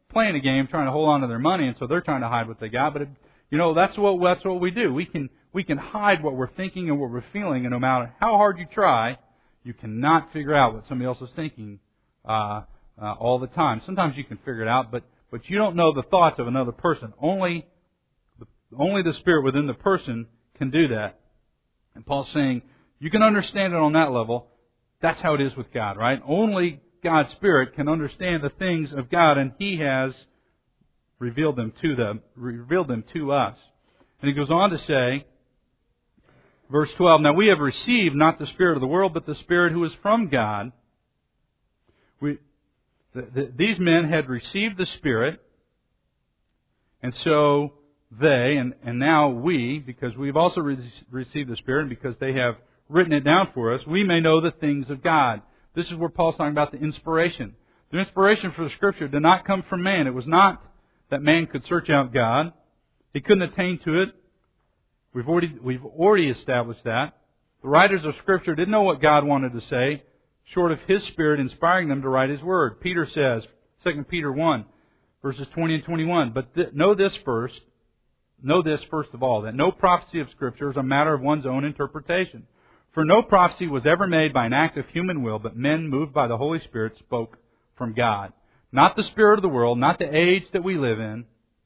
playing a game, trying to hold on to their money, and so they're trying to hide what they got. But, it, you know, that's what that's what we do. We can we can hide what we're thinking and what we're feeling, and no matter how hard you try, you cannot figure out what somebody else is thinking uh, uh, all the time. Sometimes you can figure it out, but but you don't know the thoughts of another person. Only the, only the Spirit within the person can do that. And Paul's saying, you can understand it on that level. That's how it is with God, right? Only God's Spirit can understand the things of God, and He has revealed them to them, revealed them to us. And he goes on to say, verse twelve, now we have received not the Spirit of the world, but the Spirit who is from God. We, the, the, these men had received the Spirit, and so they, and, and now we, because we've also re- received the Spirit, and because they have written it down for us, we may know the things of God. This is where Paul's talking about the inspiration. The inspiration for the Scripture did not come from man. It was not that man could search out God. He couldn't attain to it. We've already we've already established that. The writers of Scripture didn't know what God wanted to say, short of His Spirit inspiring them to write His Word. Peter says, Second Peter one, verses twenty and twenty-one, but th- know this first, know this first of all, that no prophecy of Scripture is a matter of one's own interpretation. For no prophecy was ever made by an act of human will, but men moved by the Holy Spirit spoke from God. Not the spirit of the world, not the age that we live in,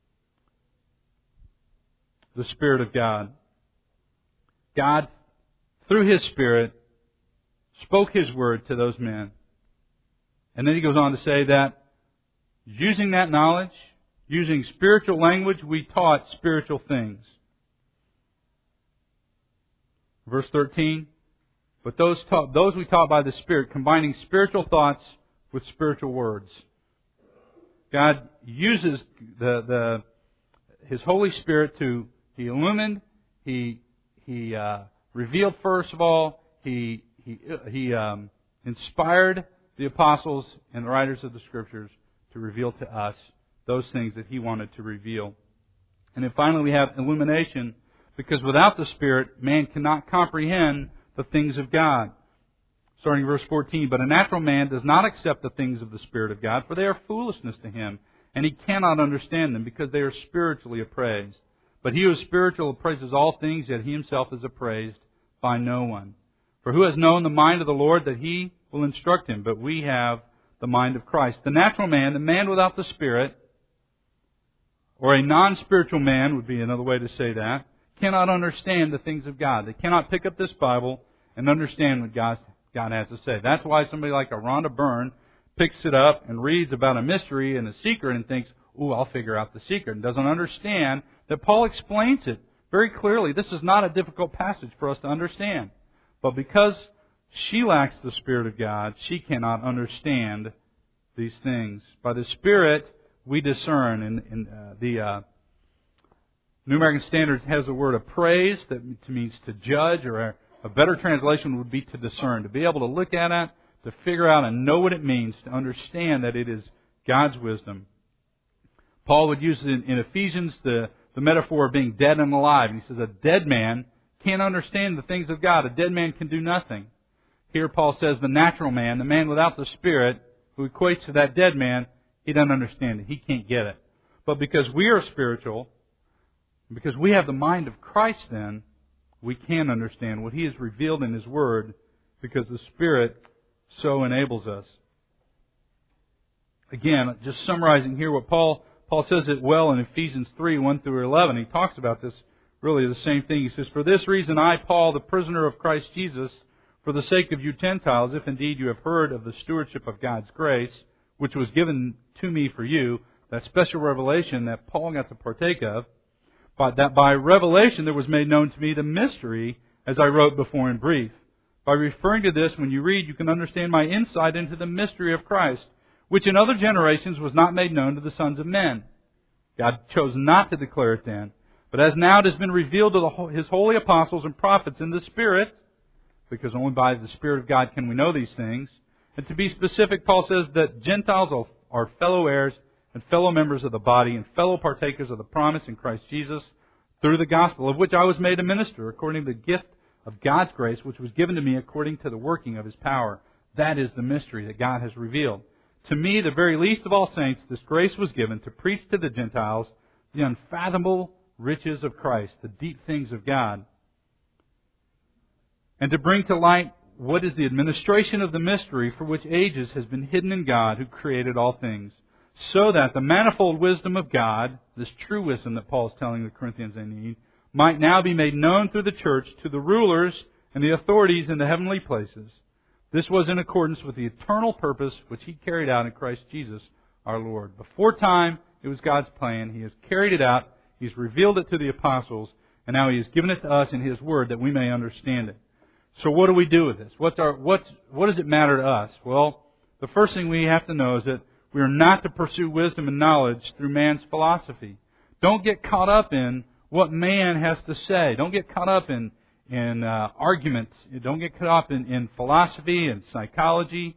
the Spirit of God. God, through His Spirit, spoke His Word to those men. And then he goes on to say that using that knowledge, using spiritual language, we taught spiritual things. Verse thirteen, but those taught, those we taught by the Spirit, combining spiritual thoughts with spiritual words. God uses the the His Holy Spirit to He illumined, He He uh, revealed first of all, He He He um, inspired the apostles and the writers of the Scriptures to reveal to us those things that He wanted to reveal. And then finally we have illumination, because without the Spirit, man cannot comprehend the things of God. Starting verse fourteen, but a natural man does not accept the things of the Spirit of God, for they are foolishness to him, and he cannot understand them, because they are spiritually appraised. But he who is spiritual appraises all things, yet he himself is appraised by no one. For who has known the mind of the Lord, that He will instruct him? But we have the mind of Christ. The natural man, the man without the Spirit, or a non-spiritual man would be another way to say that, cannot understand the things of God. They cannot pick up this Bible and understand what God, God has to say. That's why somebody like a Rhonda Byrne picks it up and reads about a mystery and a secret and thinks, ooh, I'll figure out the secret, and doesn't understand that Paul explains it very clearly. This is not a difficult passage for us to understand. But because she lacks the Spirit of God, she cannot understand these things. By the Spirit, we discern. And, and uh, the uh, New American Standard has the word appraise, that means to judge, or a, a better translation would be to discern. To be able to look at it, to figure out and know what it means, to understand that it is God's wisdom. Paul would use in, in Ephesians the, the metaphor of being dead and alive. And he says a dead man can't understand the things of God. A dead man can do nothing. Here Paul says the natural man, the man without the Spirit, who equates to that dead man, he doesn't understand it. He can't get it. But because we are spiritual, because we have the mind of Christ then, we can understand what He has revealed in His Word, because the Spirit so enables us. Again, just summarizing here what Paul Paul says it well in Ephesians three, one through eleven. He talks about this, really the same thing. He says, for this reason I, Paul, the prisoner of Christ Jesus, for the sake of you Gentiles, if indeed you have heard of the stewardship of God's grace, which was given to me for you, that special revelation that Paul got to partake of, but that by revelation there was made known to me the mystery, as I wrote before in brief. By referring to this, when you read, you can understand my insight into the mystery of Christ, which in other generations was not made known to the sons of men. God chose not to declare it then, but as now it has been revealed to the, His holy apostles and prophets in the Spirit, because only by the Spirit of God can we know these things. And to be specific, Paul says that Gentiles are fellow heirs and fellow members of the body and fellow partakers of the promise in Christ Jesus through the gospel, of which I was made a minister according to the gift of God's grace, which was given to me according to the working of His power. That is the mystery that God has revealed. To me, the very least of all saints, this grace was given to preach to the Gentiles the unfathomable riches of Christ, the deep things of God, and to bring to light what is the administration of the mystery for which ages has been hidden in God who created all things, so that the manifold wisdom of God, this true wisdom that Paul is telling the Corinthians they need, might now be made known through the church to the rulers and the authorities in the heavenly places. This was in accordance with the eternal purpose which He carried out in Christ Jesus our Lord. Before time, it was God's plan. He has carried it out. He's revealed it to the apostles, and now He has given it to us in His Word that we may understand it. So what do we do with this? What's our, what's, what does it matter to us? Well, the first thing we have to know is that we are not to pursue wisdom and knowledge through man's philosophy. Don't get caught up in what man has to say. Don't get caught up in, in uh, arguments. Don't get caught up in, in philosophy and psychology.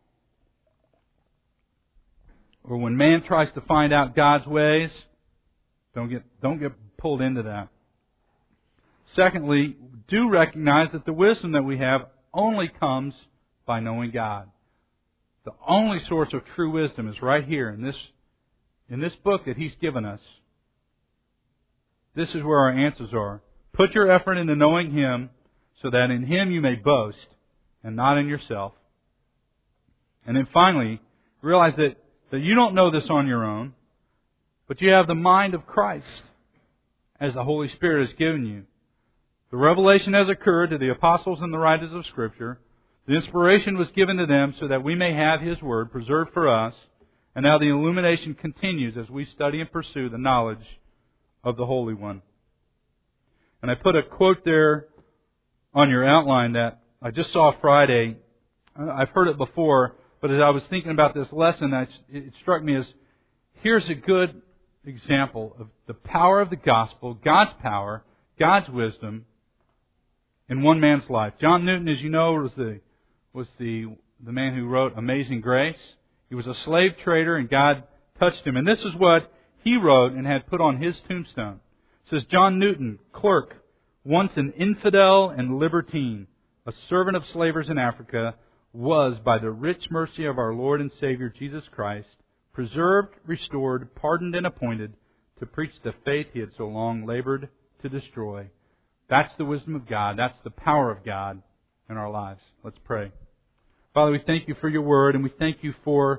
Or when man tries to find out God's ways, don't get, don't get pulled into that. Secondly, do recognize that the wisdom that we have only comes by knowing God. The only source of true wisdom is right here in this, in this book that He's given us. This is where our answers are. Put your effort into knowing Him so that in Him you may boast and not in yourself. And then finally, realize that, that you don't know this on your own, but you have the mind of Christ as the Holy Spirit has given you. The revelation has occurred to the apostles and the writers of Scripture. The inspiration was given to them so that we may have His Word preserved for us. And now the illumination continues as we study and pursue the knowledge of the Holy One. And I put a quote there on your outline that I just saw Friday. I've heard it before, but as I was thinking about this lesson, it struck me as, here's a good example of the power of the gospel, God's power, God's wisdom, in one man's life. John Newton, as you know, was the was the the man who wrote Amazing Grace. He was a slave trader, and God touched him. And this is what he wrote and had put on his tombstone. It says, John Newton, clerk, once an infidel and libertine, a servant of slavers in Africa, was, by the rich mercy of our Lord and Savior Jesus Christ, preserved, restored, pardoned, and appointed to preach the faith he had so long labored to destroy. That's the wisdom of God. That's the power of God in our lives. Let's pray. Father, we thank You for Your Word, and we thank You for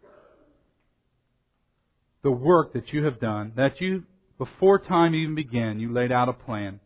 the work that You have done, that You, before time even began, You laid out a plan.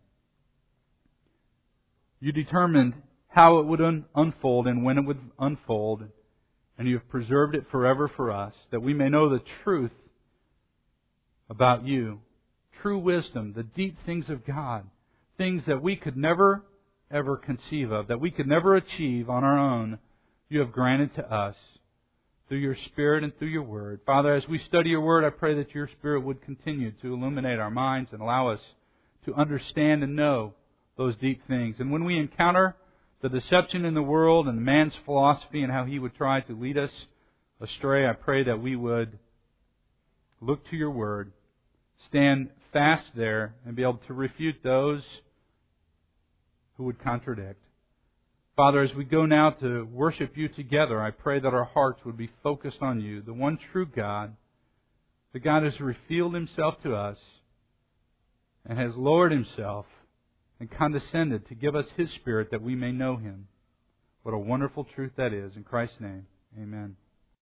You determined how it would un- unfold and when it would unfold, and You have preserved it forever for us, that we may know the truth about You, true wisdom, the deep things of God, things that we could never, ever conceive of, that we could never achieve on our own. You have granted to us through Your Spirit and through Your Word. Father, as we study Your Word, I pray that Your Spirit would continue to illuminate our minds and allow us to understand and know those deep things. And when we encounter the deception in the world and man's philosophy and how he would try to lead us astray, I pray that we would look to Your Word, stand fast there, and be able to refute those who would contradict. Father, as we go now to worship You together, I pray that our hearts would be focused on You, the one true God, the God who has revealed Himself to us and has lowered Himself and condescended to give us His Spirit that we may know Him. What a wonderful truth that is. In Christ's name, amen.